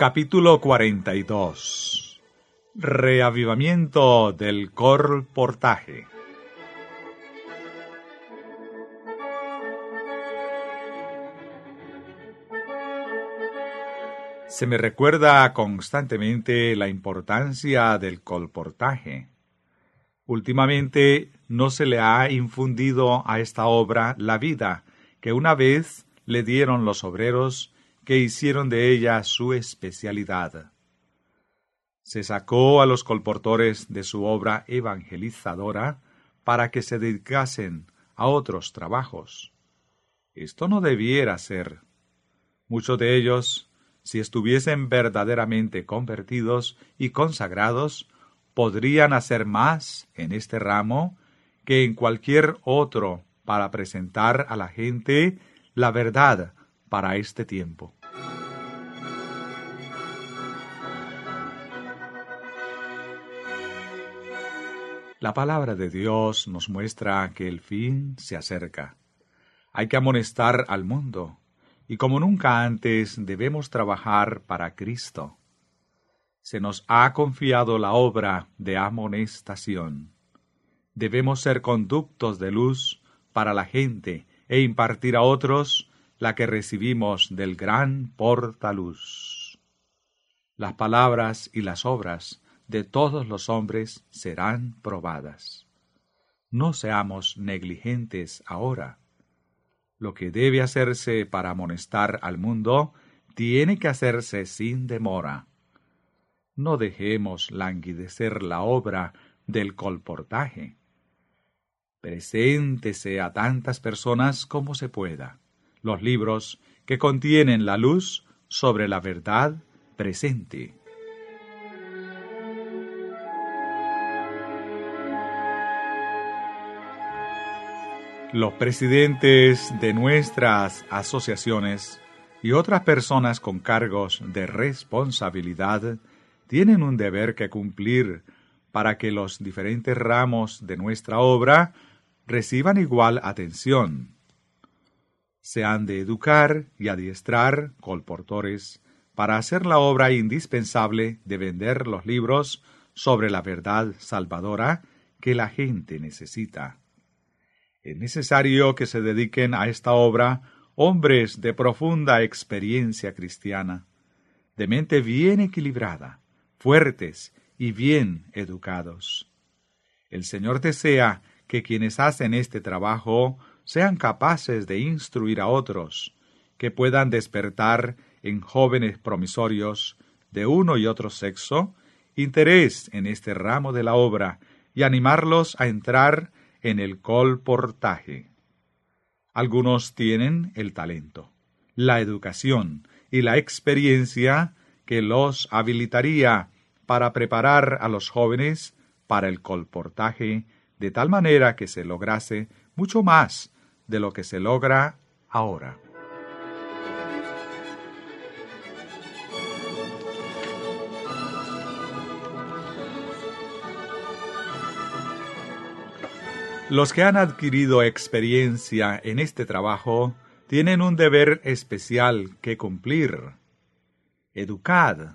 Capítulo 42. Reavivamiento del colportaje. Se me recuerda constantemente la importancia del colportaje. Últimamente no se le ha infundido a esta obra la vida que una vez le dieron los obreros que hicieron de ella su especialidad. Se sacó a los colportores de su obra evangelizadora para que se dedicasen a otros trabajos. Esto no debiera ser. Muchos de ellos, si estuviesen verdaderamente convertidos y consagrados, podrían hacer más en este ramo que en cualquier otro para presentar a la gente la verdad para este tiempo. La palabra de Dios nos muestra que el fin se acerca. Hay que amonestar al mundo, y como nunca antes debemos trabajar para Cristo. Se nos ha confiado la obra de amonestación. Debemos ser conductos de luz para la gente e impartir a otros la que recibimos del gran portaluz. Las palabras y las obras de todos los hombres serán probadas. No seamos negligentes ahora. Lo que debe hacerse para amonestar al mundo tiene que hacerse sin demora. No dejemos languidecer la obra del colportaje. Preséntese a tantas personas como se pueda. Los libros que contienen la luz sobre la verdad presente. Los presidentes de nuestras asociaciones y otras personas con cargos de responsabilidad tienen un deber que cumplir para que los diferentes ramos de nuestra obra reciban igual atención. Se han de educar y adiestrar colportores para hacer la obra indispensable de vender los libros sobre la verdad salvadora que la gente necesita. Es necesario que se dediquen a esta obra hombres de profunda experiencia cristiana, de mente bien equilibrada, fuertes y bien educados. El Señor desea que quienes hacen este trabajo sean capaces de instruir a otros, que puedan despertar en jóvenes promisorios de uno y otro sexo interés en este ramo de la obra y animarlos a entrar en el colportaje. Algunos tienen el talento, la educación y la experiencia que los habilitaría para preparar a los jóvenes para el colportaje de tal manera que se lograse mucho más de lo que se logra ahora. Los que han adquirido experiencia en este trabajo tienen un deber especial que cumplir. Educad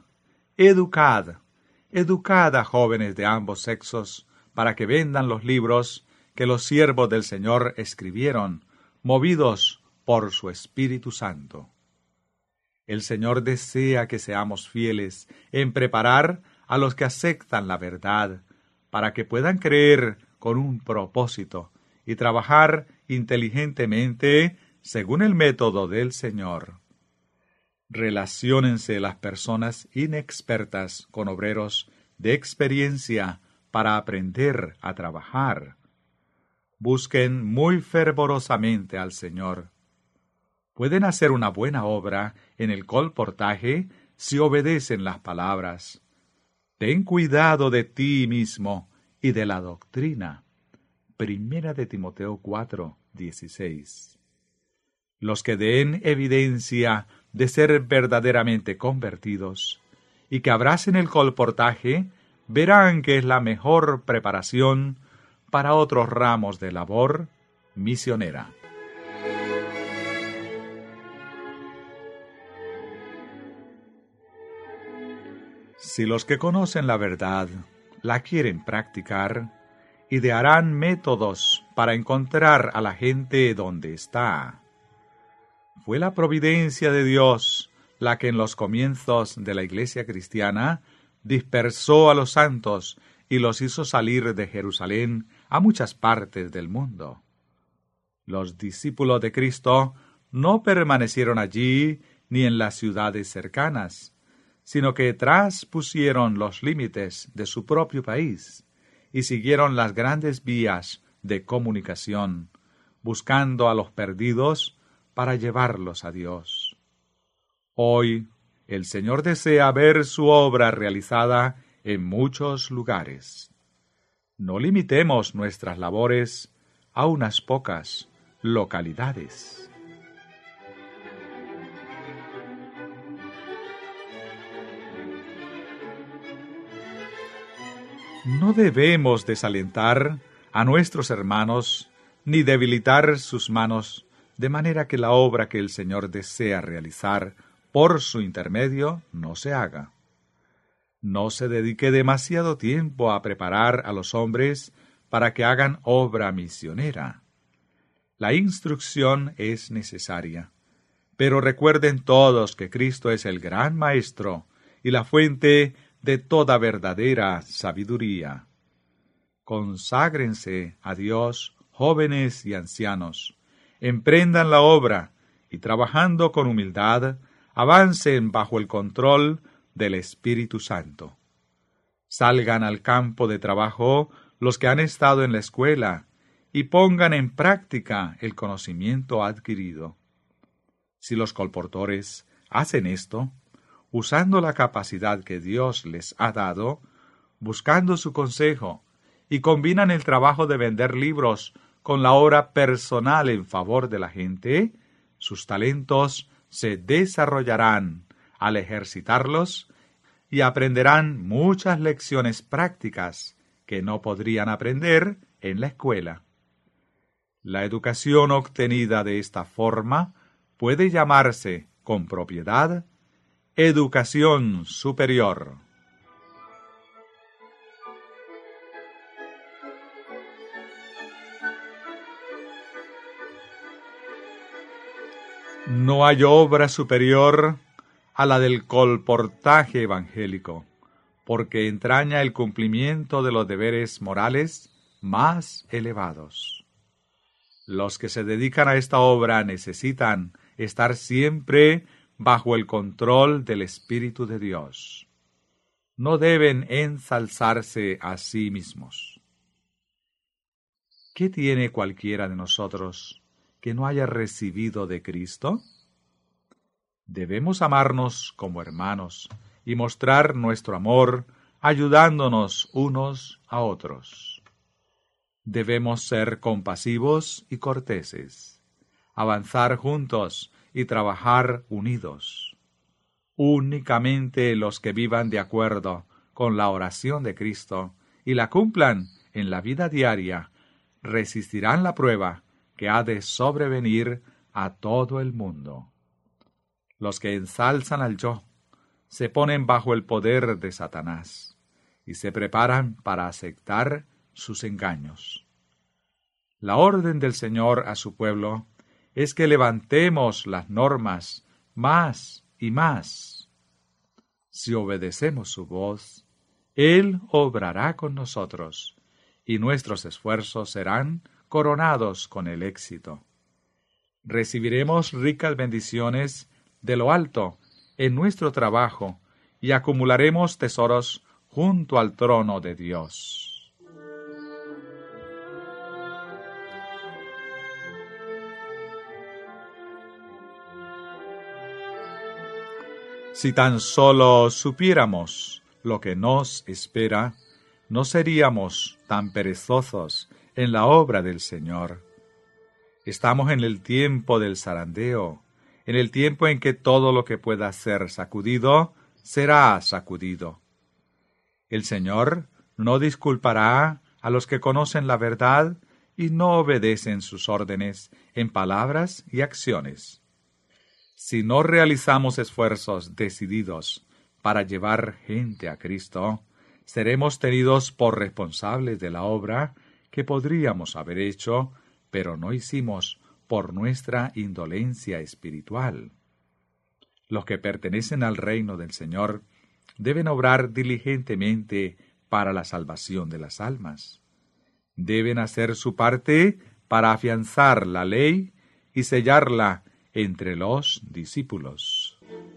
a jóvenes de ambos sexos para que vendan los libros que los siervos del Señor escribieron, movidos por su Espíritu Santo. El Señor desea que seamos fieles en preparar a los que aceptan la verdad, para que puedan creer con un propósito y trabajar inteligentemente según el método del Señor. Relaciónense las personas inexpertas con obreros de experiencia para aprender a trabajar. Busquen muy fervorosamente al Señor. Pueden hacer una buena obra en el colportaje si obedecen las palabras. Ten cuidado de ti mismo y de la doctrina. Primera de Timoteo 4:16. Los que den evidencia de ser verdaderamente convertidos y que abracen el colportaje verán que es la mejor preparación para otros ramos de labor misionera. Si los que conocen la verdad la quieren practicar, idearán métodos para encontrar a la gente donde está. Fue la providencia de Dios la que en los comienzos de la Iglesia cristiana dispersó a los santos y los hizo salir de Jerusalén a muchas partes del mundo. Los discípulos de Cristo no permanecieron allí ni en las ciudades cercanas, sino que traspusieron los límites de su propio país y siguieron las grandes vías de comunicación, buscando a los perdidos para llevarlos a Dios. Hoy, el Señor desea ver su obra realizada en muchos lugares. No limitemos nuestras labores a unas pocas localidades. No debemos desalentar a nuestros hermanos ni debilitar sus manos, de manera que la obra que el Señor desea realizar por su intermedio no se haga. No se dedique demasiado tiempo a preparar a los hombres para que hagan obra misionera. La instrucción es necesaria, pero recuerden todos que Cristo es el gran Maestro y la fuente de toda verdadera sabiduría. Conságrense a Dios, jóvenes y ancianos, emprendan la obra y trabajando con humildad, avancen bajo el control del Espíritu Santo. Salgan al campo de trabajo los que han estado en la escuela y pongan en práctica el conocimiento adquirido. Si los colportores hacen esto, usando la capacidad que Dios les ha dado, buscando su consejo, y combinan el trabajo de vender libros con la obra personal en favor de la gente, sus talentos se desarrollarán al ejercitarlos y aprenderán muchas lecciones prácticas que no podrían aprender en la escuela. La educación obtenida de esta forma puede llamarse, con propiedad, educación superior. No hay obra superior a la del colportaje evangélico, porque entraña el cumplimiento de los deberes morales más elevados. Los que se dedican a esta obra necesitan estar siempre bajo el control del Espíritu de Dios. No deben ensalzarse a sí mismos. ¿Qué tiene cualquiera de nosotros que no haya recibido de Cristo? Debemos amarnos como hermanos y mostrar nuestro amor ayudándonos unos a otros. Debemos ser compasivos y corteses, avanzar juntos y trabajar unidos. Únicamente los que vivan de acuerdo con la oración de Cristo y la cumplan en la vida diaria resistirán la prueba que ha de sobrevenir a todo el mundo. Los que ensalzan al yo se ponen bajo el poder de Satanás y se preparan para aceptar sus engaños. La orden del Señor a su pueblo es que levantemos las normas más y más. Si obedecemos su voz, Él obrará con nosotros, y nuestros esfuerzos serán coronados con el éxito. Recibiremos ricas bendiciones de lo alto en nuestro trabajo y acumularemos tesoros junto al trono de Dios. Si tan solo supiéramos lo que nos espera, no seríamos tan perezosos en la obra del Señor. Estamos en el tiempo del zarandeo, en el tiempo en que todo lo que pueda ser sacudido, será sacudido. El Señor no disculpará a los que conocen la verdad y no obedecen sus órdenes en palabras y acciones. Si no realizamos esfuerzos decididos para llevar gente a Cristo, seremos tenidos por responsables de la obra que podríamos haber hecho, pero no hicimos por nuestra indolencia espiritual. Los que pertenecen al reino del Señor deben obrar diligentemente para la salvación de las almas. Deben hacer su parte para afianzar la ley y sellarla entre los discípulos.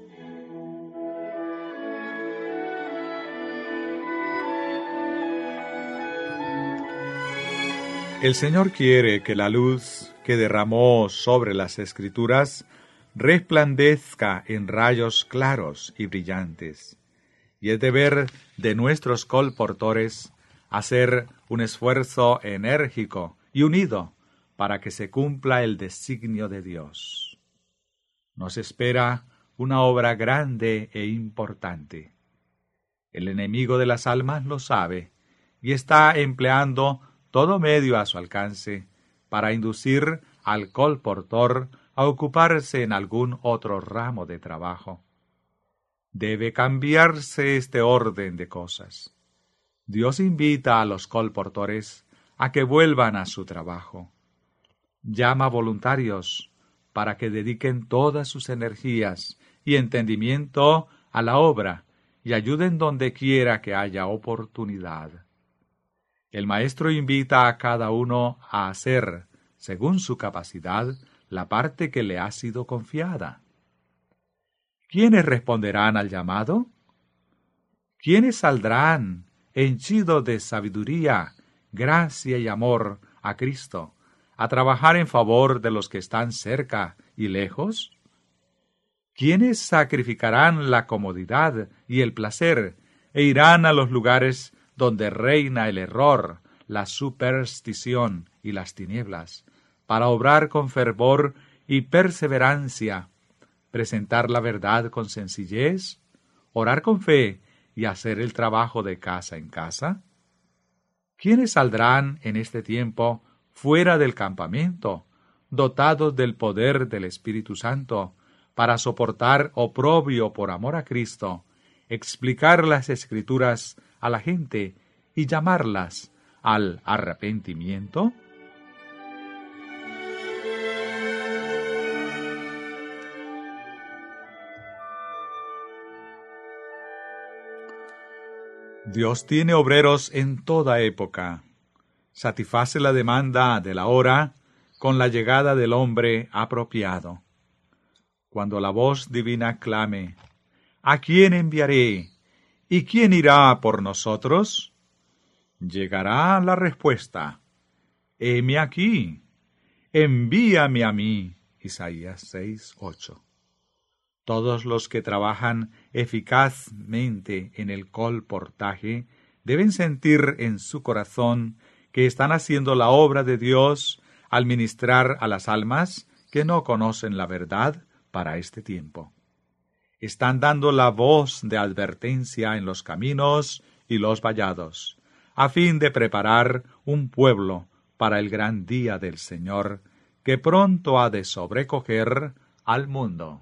El Señor quiere que la luz que derramó sobre las Escrituras resplandezca en rayos claros y brillantes, y es deber de nuestros colportores hacer un esfuerzo enérgico y unido para que se cumpla el designio de Dios. Nos espera una obra grande e importante. El enemigo de las almas lo sabe y está empleando todo medio a su alcance para inducir al colportor a ocuparse en algún otro ramo de trabajo. Debe cambiarse este orden de cosas. Dios invita a los colportores a que vuelvan a su trabajo. Llama voluntarios para que dediquen todas sus energías y entendimiento a la obra y ayuden donde quiera que haya oportunidad. El Maestro invita a cada uno a hacer, según su capacidad, la parte que le ha sido confiada. ¿Quiénes responderán al llamado? ¿Quiénes saldrán, henchidos de sabiduría, gracia y amor a Cristo, a trabajar en favor de los que están cerca y lejos? ¿Quiénes sacrificarán la comodidad y el placer e irán a los lugares donde reina el error, la superstición y las tinieblas, para obrar con fervor y perseverancia, presentar la verdad con sencillez, orar con fe y hacer el trabajo de casa en casa? ¿Quiénes saldrán en este tiempo fuera del campamento, dotados del poder del Espíritu Santo, para soportar oprobio por amor a Cristo, explicar las Escrituras a la gente y llamarlas al arrepentimiento? Dios tiene obreros en toda época. Satisface la demanda de la hora con la llegada del hombre apropiado. Cuando la voz divina clame, ¿a quién enviaré? ¿Y quién irá por nosotros? Llegará la respuesta, heme aquí, envíame a mí. Isaías 6:8. Todos los que trabajan eficazmente en el colportaje deben sentir en su corazón que están haciendo la obra de Dios al ministrar a las almas que no conocen la verdad para este tiempo. Están dando la voz de advertencia en los caminos y los vallados, a fin de preparar un pueblo para el gran día del Señor, que pronto ha de sobrecoger al mundo.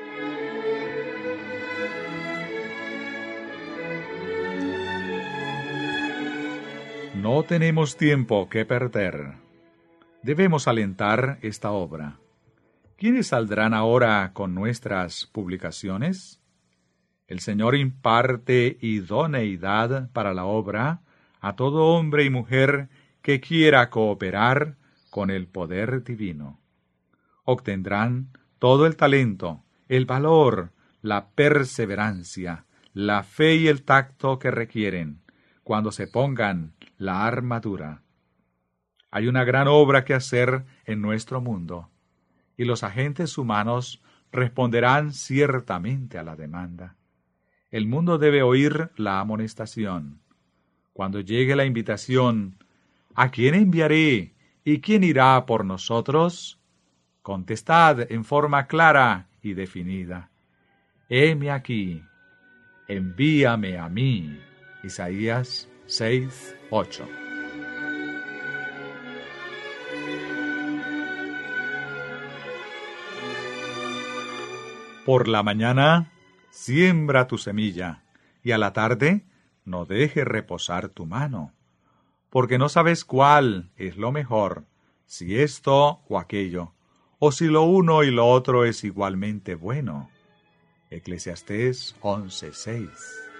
No tenemos tiempo que perder. Debemos alentar esta obra. ¿Quiénes saldrán ahora con nuestras publicaciones? El Señor imparte idoneidad para la obra a todo hombre y mujer que quiera cooperar con el poder divino. Obtendrán todo el talento, el valor, la perseverancia, la fe y el tacto que requieren cuando se pongan la armadura. Hay una gran obra que hacer en nuestro mundo, y los agentes humanos responderán ciertamente a la demanda. El mundo debe oír la amonestación. Cuando llegue la invitación, ¿a quién enviaré y quién irá por nosotros? Contestad en forma clara y definida, heme aquí, envíame a mí. Isaías 6:8. Por la mañana, siembra tu semilla, y a la tarde no dejes reposar tu mano, porque no sabes cuál es lo mejor, si esto o aquello, o si lo uno y lo otro es igualmente bueno. Eclesiastés 11:6.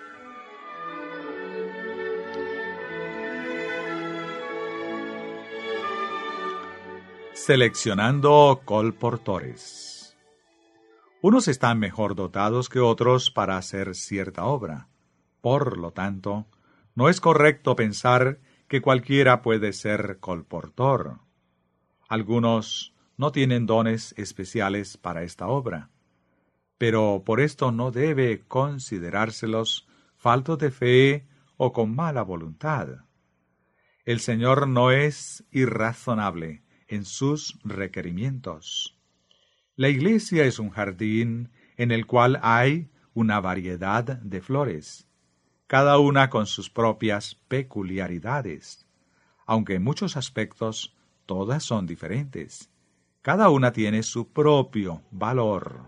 Seleccionando colportores. Unos están mejor dotados que otros para hacer cierta obra. Por lo tanto, no es correcto pensar que cualquiera puede ser colportor. Algunos no tienen dones especiales para esta obra, pero por esto no debe considerárselos faltos de fe o con mala voluntad. El Señor no es irrazonable en sus requerimientos. La iglesia es un jardín en el cual hay una variedad de flores, cada una con sus propias peculiaridades, aunque en muchos aspectos todas son diferentes. Cada una tiene su propio valor.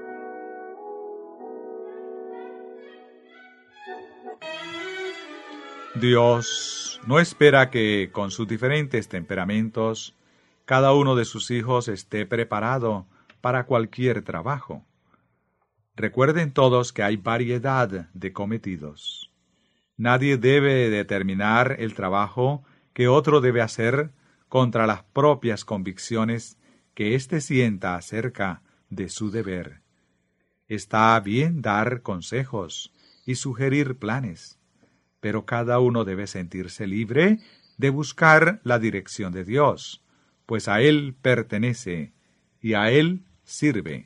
Dios no espera que, con sus diferentes temperamentos, cada uno de sus hijos esté preparado para cualquier trabajo. Recuerden todos que hay variedad de cometidos. Nadie debe determinar el trabajo que otro debe hacer contra las propias convicciones que éste sienta acerca de su deber. Está bien dar consejos y sugerir planes, pero cada uno debe sentirse libre de buscar la dirección de Dios, pues a Él pertenece y a Él sirve.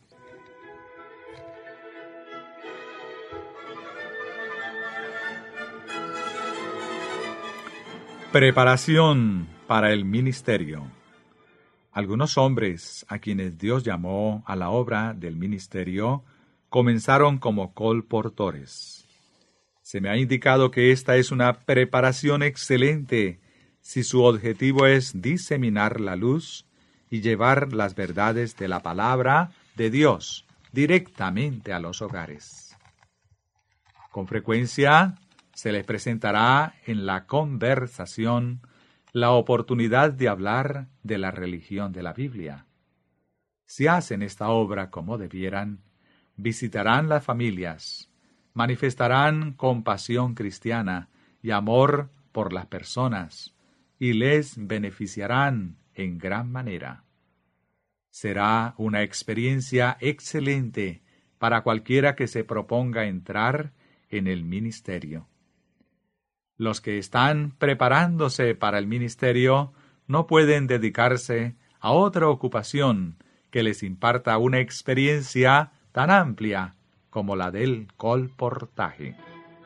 Preparación para el ministerio. Algunos hombres a quienes Dios llamó a la obra del ministerio comenzaron como colportores. Se me ha indicado que esta es una preparación excelente si su objetivo es diseminar la luz y llevar las verdades de la palabra de Dios directamente a los hogares. Con frecuencia se les presentará en la conversación la oportunidad de hablar de la religión de la Biblia. Si hacen esta obra como debieran, visitarán las familias, manifestarán compasión cristiana y amor por las personas, y les beneficiarán en gran manera. Será una experiencia excelente para cualquiera que se proponga entrar en el ministerio. Los que están preparándose para el ministerio no pueden dedicarse a otra ocupación que les imparta una experiencia tan amplia como la del colportaje.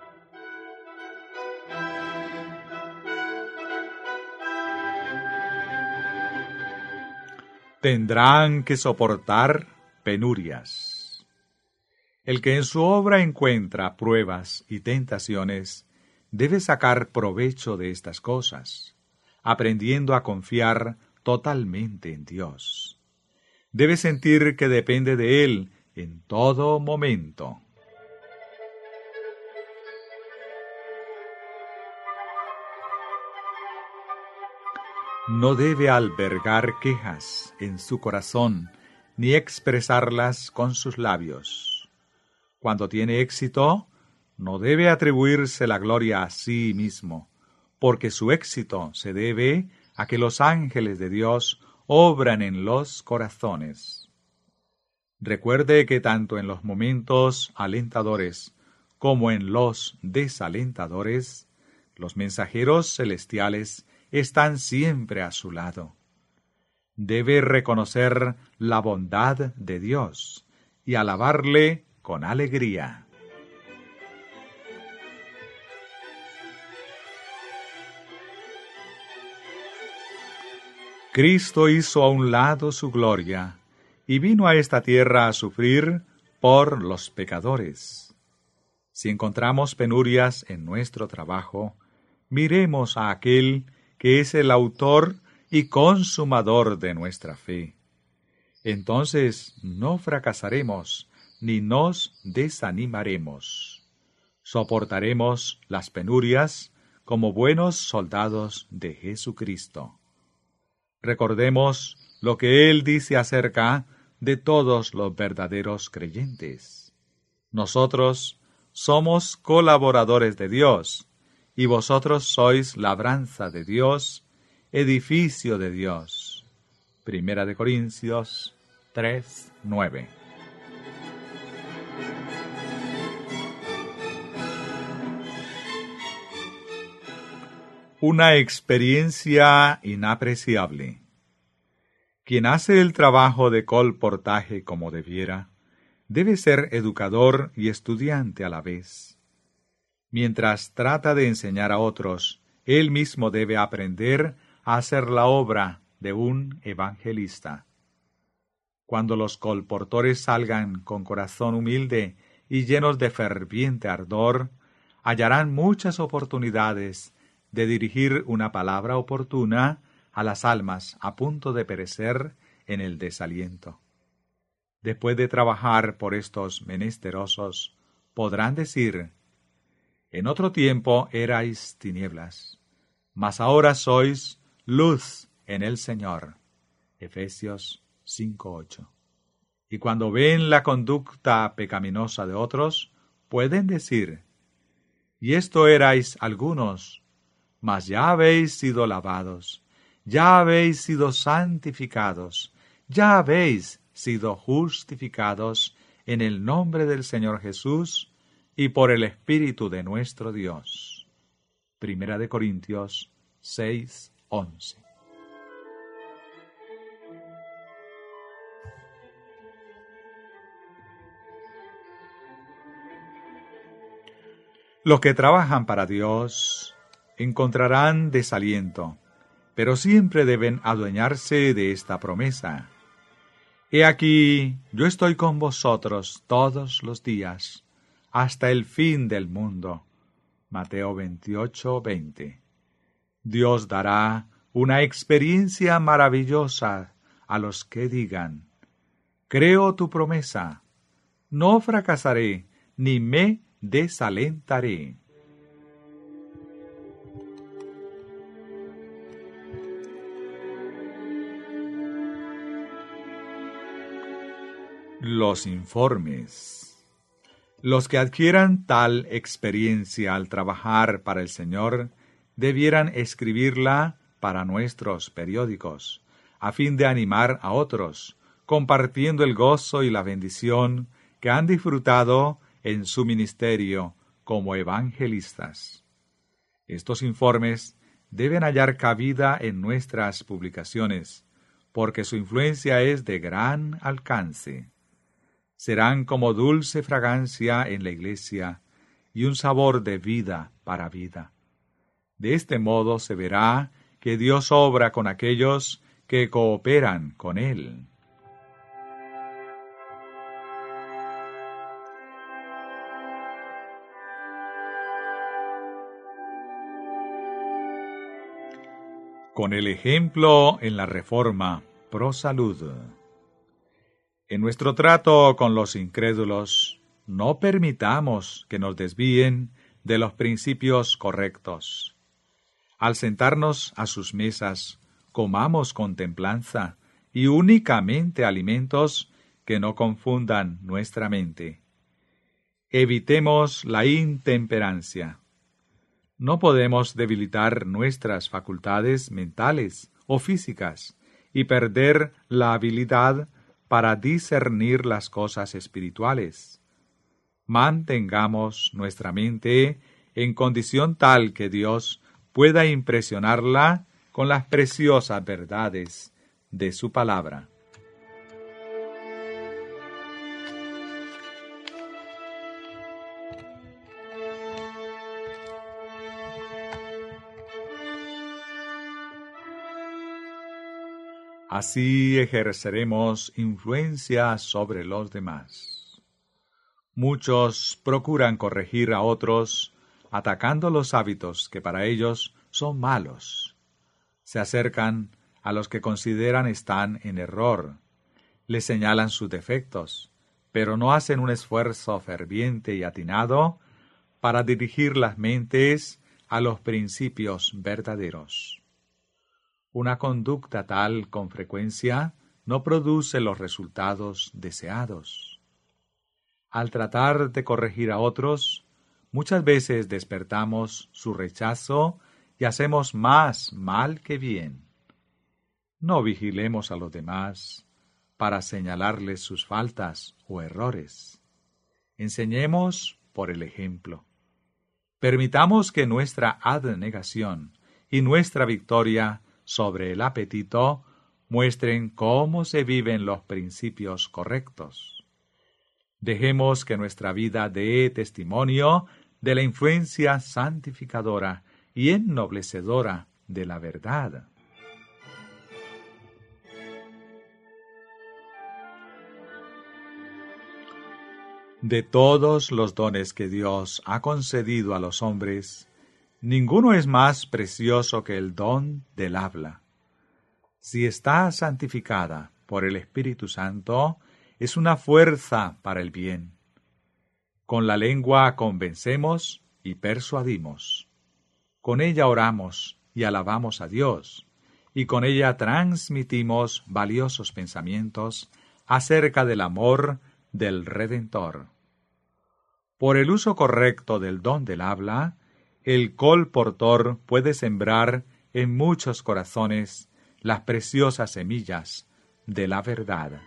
Tendrán que soportar penurias. El que en su obra encuentra pruebas y tentaciones debe sacar provecho de estas cosas, aprendiendo a confiar totalmente en Dios. Debe sentir que depende de Él en todo momento. No debe albergar quejas en su corazón, ni expresarlas con sus labios. Cuando tiene éxito, no debe atribuirse la gloria a sí mismo, porque su éxito se debe a que los ángeles de Dios obran en los corazones. Recuerde que tanto en los momentos alentadores como en los desalentadores, los mensajeros celestiales están siempre a su lado. Debe reconocer la bondad de Dios y alabarle con alegría. Cristo hizo a un lado su gloria y vino a esta tierra a sufrir por los pecadores. Si encontramos penurias en nuestro trabajo, miremos a aquel que es el autor y consumador de nuestra fe. Entonces no fracasaremos, ni nos desanimaremos. Soportaremos las penurias como buenos soldados de Jesucristo. Recordemos lo que Él dice acerca de todos los verdaderos creyentes. Nosotros somos colaboradores de Dios, y vosotros sois labranza de Dios, edificio de Dios. Primera de Corintios 3:9. Una experiencia inapreciable. Quien hace el trabajo de colportaje como debiera, debe ser educador y estudiante a la vez. Mientras trata de enseñar a otros, él mismo debe aprender a hacer la obra de un evangelista. Cuando los colportores salgan con corazón humilde y llenos de ferviente ardor, hallarán muchas oportunidades de dirigir una palabra oportuna a las almas a punto de perecer en el desaliento. Después de trabajar por estos menesterosos, podrán decir: en otro tiempo erais tinieblas, mas ahora sois luz en el Señor. Efesios 5:8. Y cuando ven la conducta pecaminosa de otros, pueden decir: y esto erais algunos, mas ya habéis sido lavados, ya habéis sido santificados, ya habéis sido justificados en el nombre del Señor Jesús y por el Espíritu de nuestro Dios. Primera de Corintios 6:11. Los que trabajan para Dios encontrarán desaliento, pero siempre deben adueñarse de esta promesa. He aquí, yo estoy con vosotros todos los días, hasta el fin del mundo. Mateo 28:20. Dios dará una experiencia maravillosa a los que digan: creo tu promesa, no fracasaré ni me desalentaré. Los informes. Los que adquieran tal experiencia al trabajar para el Señor debieran escribirla para nuestros periódicos, a fin de animar a otros, compartiendo el gozo y la bendición que han disfrutado en su ministerio como evangelistas. Estos informes deben hallar cabida en nuestras publicaciones, porque su influencia es de gran alcance. Serán como dulce fragancia en la iglesia y un sabor de vida para vida. De este modo se verá que Dios obra con aquellos que cooperan con Él. Con el ejemplo en la Reforma Pro Salud. En nuestro trato con los incrédulos, no permitamos que nos desvíen de los principios correctos. Al sentarnos a sus mesas, comamos con templanza y únicamente alimentos que no confundan nuestra mente. Evitemos la intemperancia. No podemos debilitar nuestras facultades mentales o físicas y perder la habilidad para discernir las cosas espirituales. Mantengamos nuestra mente en condición tal que Dios pueda impresionarla con las preciosas verdades de su palabra. Así ejerceremos influencia sobre los demás. Muchos procuran corregir a otros, atacando los hábitos que para ellos son malos. Se acercan a los que consideran están en error, les señalan sus defectos, pero no hacen un esfuerzo ferviente y atinado para dirigir las mentes a los principios verdaderos. Una conducta tal con frecuencia no produce los resultados deseados. Al tratar de corregir a otros, muchas veces despertamos su rechazo y hacemos más mal que bien. No vigilemos a los demás para señalarles sus faltas o errores. Enseñemos por el ejemplo. Permitamos que nuestra abnegación y nuestra victoria sobre el apetito muestren cómo se viven los principios correctos. Dejemos que nuestra vida dé testimonio de la influencia santificadora y ennoblecedora de la verdad. De todos los dones que Dios ha concedido a los hombres, ninguno es más precioso que el don del habla. Si está santificada por el Espíritu Santo, es una fuerza para el bien. Con la lengua convencemos y persuadimos. Con ella oramos y alabamos a Dios, y con ella transmitimos valiosos pensamientos acerca del amor del Redentor. Por el uso correcto del don del habla, el colportor puede sembrar en muchos corazones las preciosas semillas de la verdad.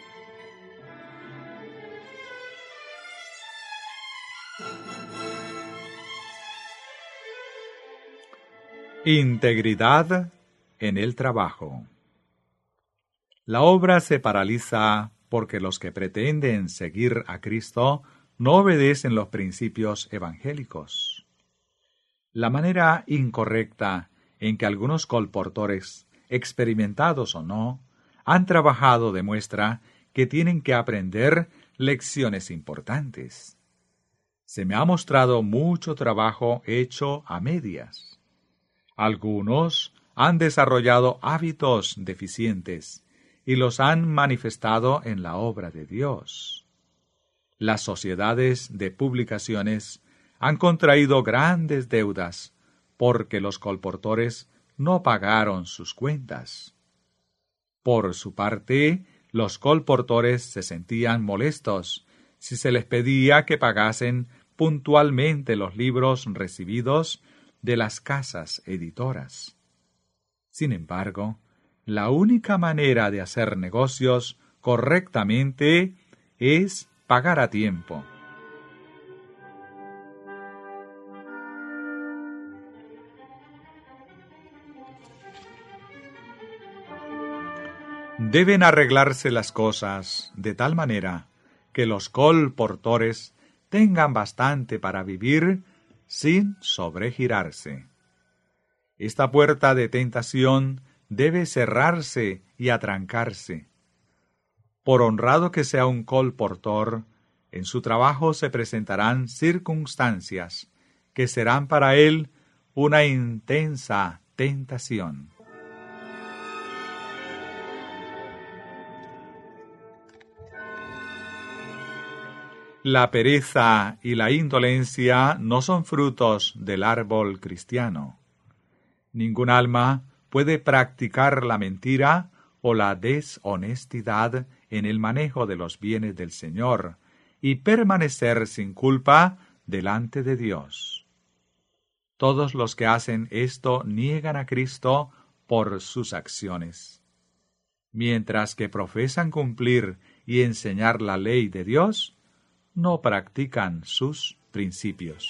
Integridad en el trabajo. La obra se paraliza porque los que pretenden seguir a Cristo no obedecen los principios evangélicos. La manera incorrecta en que algunos colportores, experimentados o no, han trabajado demuestra que tienen que aprender lecciones importantes. Se me ha mostrado mucho trabajo hecho a medias. Algunos han desarrollado hábitos deficientes y los han manifestado en la obra de Dios. Las sociedades de publicaciones han contraído grandes deudas porque los colportores no pagaron sus cuentas. Por su parte, los colportores se sentían molestos si se les pedía que pagasen puntualmente los libros recibidos de las casas editoras. Sin embargo, la única manera de hacer negocios correctamente es pagar a tiempo. Deben arreglarse las cosas de tal manera que los colportores tengan bastante para vivir sin sobregirarse. Esta puerta de tentación debe cerrarse y atrancarse. Por honrado que sea un colportor, en su trabajo se presentarán circunstancias que serán para él una intensa tentación. La pereza y la indolencia no son frutos del árbol cristiano. Ningún alma puede practicar la mentira o la deshonestidad en el manejo de los bienes del Señor y permanecer sin culpa delante de Dios. Todos los que hacen esto niegan a Cristo por sus acciones. Mientras que profesan cumplir y enseñar la ley de Dios, no practican sus principios.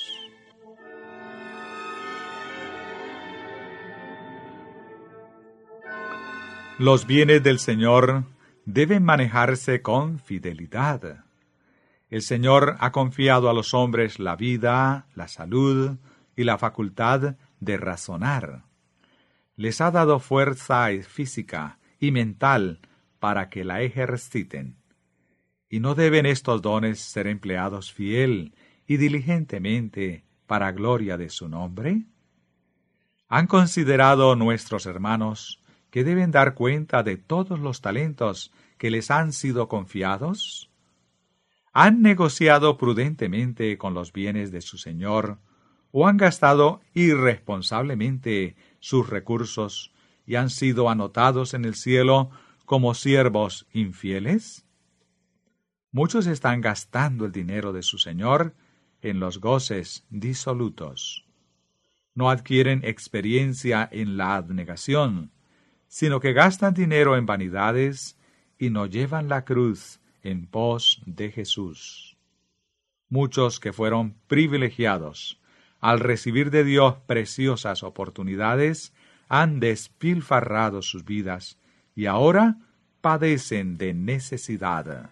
Los bienes del Señor deben manejarse con fidelidad. El Señor ha confiado a los hombres la vida, la salud y la facultad de razonar. Les ha dado fuerza física y mental para que la ejerciten. ¿Y no deben estos dones ser empleados fiel y diligentemente para gloria de su nombre? ¿Han considerado nuestros hermanos que deben dar cuenta de todos los talentos que les han sido confiados? ¿Han negociado prudentemente con los bienes de su señor o han gastado irresponsablemente sus recursos y han sido anotados en el cielo como siervos infieles? Muchos están gastando el dinero de su señor en los goces disolutos. No adquieren experiencia en la abnegación, sino que gastan dinero en vanidades y no llevan la cruz en pos de Jesús. Muchos que fueron privilegiados al recibir de Dios preciosas oportunidades han despilfarrado sus vidas y ahora padecen de necesidad.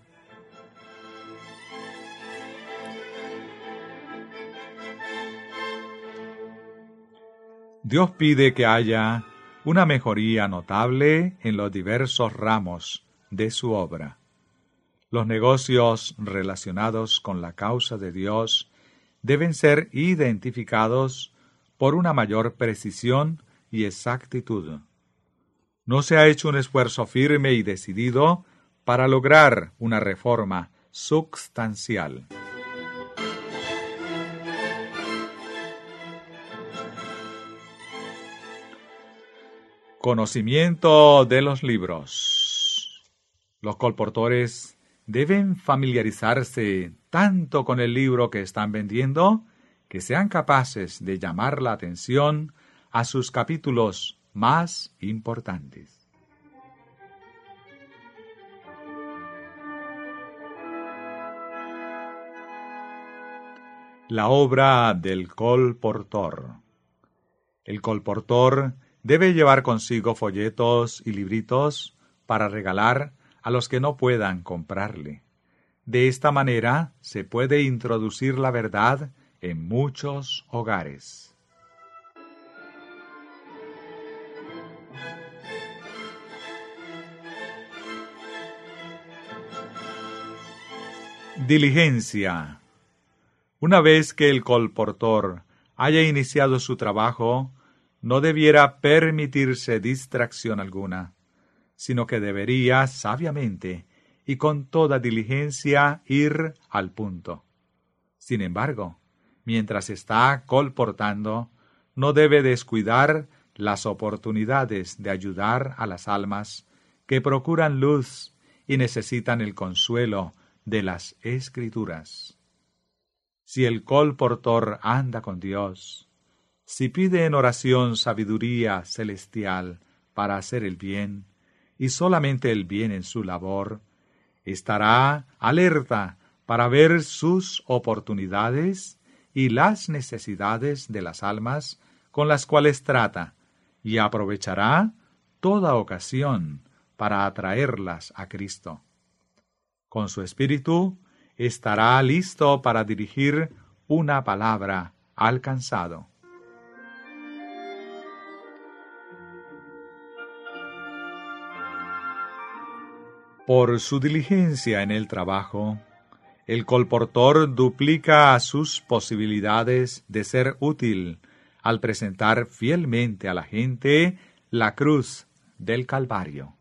Dios pide que haya una mejoría notable en los diversos ramos de su obra. Los negocios relacionados con la causa de Dios deben ser identificados por una mayor precisión y exactitud. No se ha hecho un esfuerzo firme y decidido para lograr una reforma sustancial. Conocimiento de los libros. Los colportores deben familiarizarse tanto con el libro que están vendiendo que sean capaces de llamar la atención a sus capítulos más importantes. La obra del colportor. El colportor debe llevar consigo folletos y libritos para regalar a los que no puedan comprarle. De esta manera se puede introducir la verdad en muchos hogares. Diligencia. Una vez que el colportor haya iniciado su trabajo, no debiera permitirse distracción alguna, sino que debería sabiamente y con toda diligencia ir al punto. Sin embargo, mientras está colportando, no debe descuidar las oportunidades de ayudar a las almas que procuran luz y necesitan el consuelo de las Escrituras. Si el colportor anda con Dios, si pide en oración sabiduría celestial para hacer el bien, y solamente el bien en su labor, estará alerta para ver sus oportunidades y las necesidades de las almas con las cuales trata, y aprovechará toda ocasión para atraerlas a Cristo. Con su espíritu estará listo para dirigir una palabra al cansado. Por su diligencia en el trabajo, el colportor duplica sus posibilidades de ser útil al presentar fielmente a la gente la cruz del Calvario.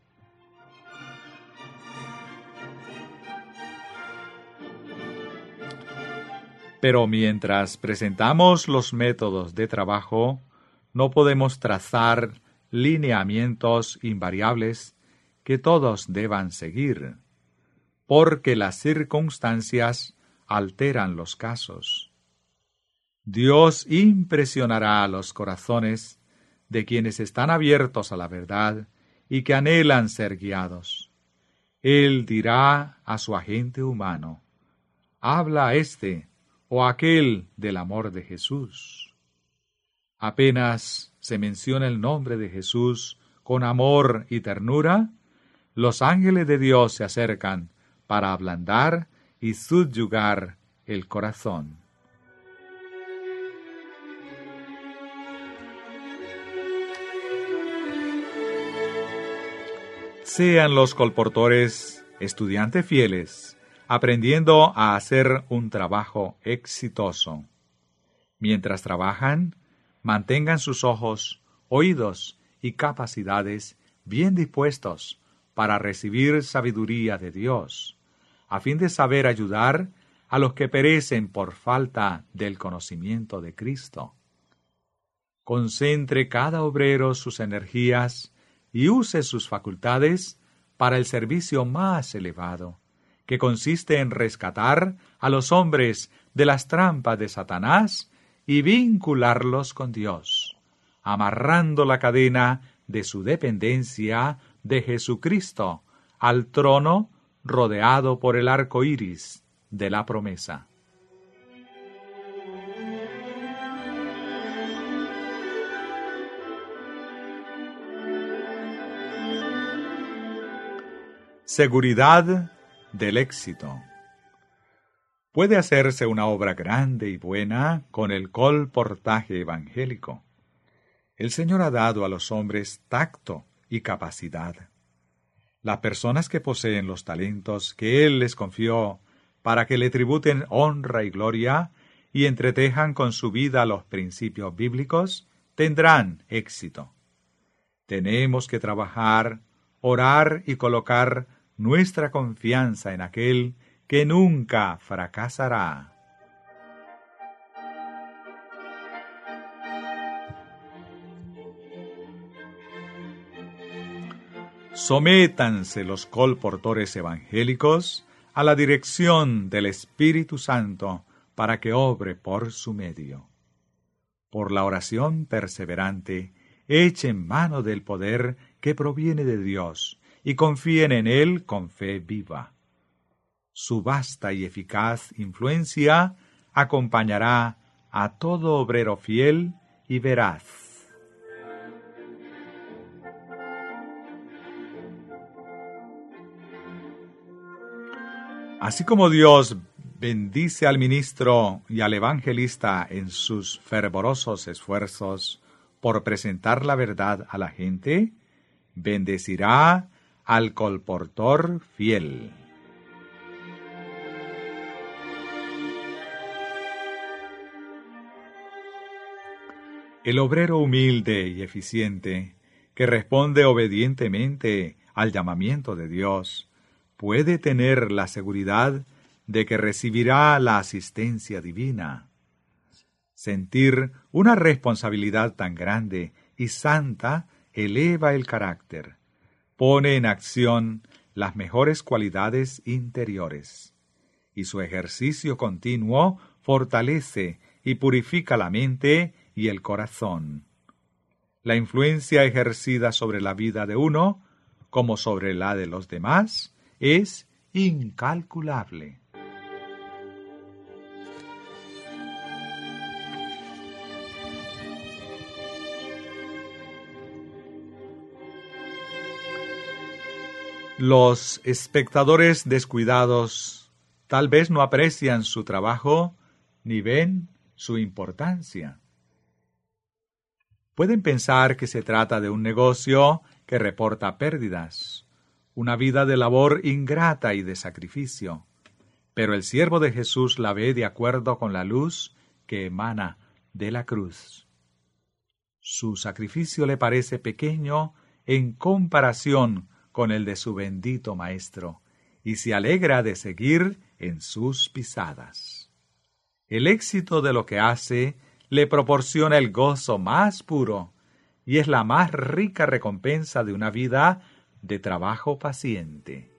Pero mientras presentamos los métodos de trabajo, no podemos trazar lineamientos invariables que todos deban seguir, porque las circunstancias alteran los casos. Dios impresionará a los corazones de quienes están abiertos a la verdad y que anhelan ser guiados. Él dirá a su agente humano: habla a este o aquel del amor de Jesús. Apenas se menciona el nombre de Jesús con amor y ternura, los ángeles de Dios se acercan para ablandar y subyugar el corazón. Sean los colportores estudiantes fieles, aprendiendo a hacer un trabajo exitoso. Mientras trabajan, mantengan sus ojos, oídos y capacidades bien dispuestos para recibir sabiduría de Dios, a fin de saber ayudar a los que perecen por falta del conocimiento de Cristo. Concentre cada obrero sus energías y use sus facultades para el servicio más elevado, que consiste en rescatar a los hombres de las trampas de Satanás y vincularlos con Dios, amarrando la cadena de su dependencia de Jesucristo al trono rodeado por el arco iris de la promesa. Seguridad del éxito. Puede hacerse una obra grande y buena con el colportaje evangélico. El Señor ha dado a los hombres tacto y capacidad. Las personas que poseen los talentos que Él les confió para que le tributen honra y gloria y entretejan con su vida los principios bíblicos, tendrán éxito. Tenemos que trabajar, orar y colocar nuestra confianza en aquel que nunca fracasará. Sométanse los colportores evangélicos a la dirección del Espíritu Santo para que obre por su medio. Por la oración perseverante, echen mano del poder que proviene de Dios y confíen en Él con fe viva. Su vasta y eficaz influencia acompañará a todo obrero fiel y veraz. Así como Dios bendice al ministro y al evangelista en sus fervorosos esfuerzos por presentar la verdad a la gente, bendecirá al colportor fiel. El obrero humilde y eficiente, que responde obedientemente al llamamiento de Dios, puede tener la seguridad de que recibirá la asistencia divina. Sentir una responsabilidad tan grande y santa eleva el carácter, pone en acción las mejores cualidades interiores, y su ejercicio continuo fortalece y purifica la mente y el corazón. La influencia ejercida sobre la vida de uno, como sobre la de los demás, es incalculable. Los espectadores descuidados tal vez no aprecian su trabajo ni ven su importancia. Pueden pensar que se trata de un negocio que reporta pérdidas, una vida de labor ingrata y de sacrificio, pero el siervo de Jesús la ve de acuerdo con la luz que emana de la cruz. Su sacrificio le parece pequeño en comparación con el de su bendito Maestro, y se alegra de seguir en sus pisadas. El éxito de lo que hace le proporciona el gozo más puro, y es la más rica recompensa de una vida de trabajo paciente.